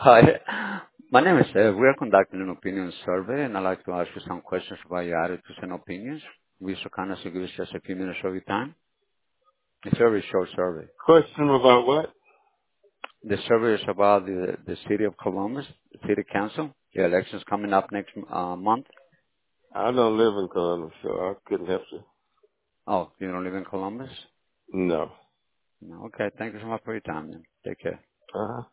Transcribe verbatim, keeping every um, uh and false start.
Hi. My name is Ed. We are conducting an opinion survey, and I'd like to ask you some questions about your attitudes and opinions. We so kind of give us just a few minutes of your time. It's a very short survey. Question about what? The survey is about the, the city of Columbus, the city council. The election's coming up next uh, month. I don't live in Columbus, so I couldn't help you. Oh, you don't live in Columbus? No. No. Okay. Thank you so much for your time, then. Take care. Uh-huh.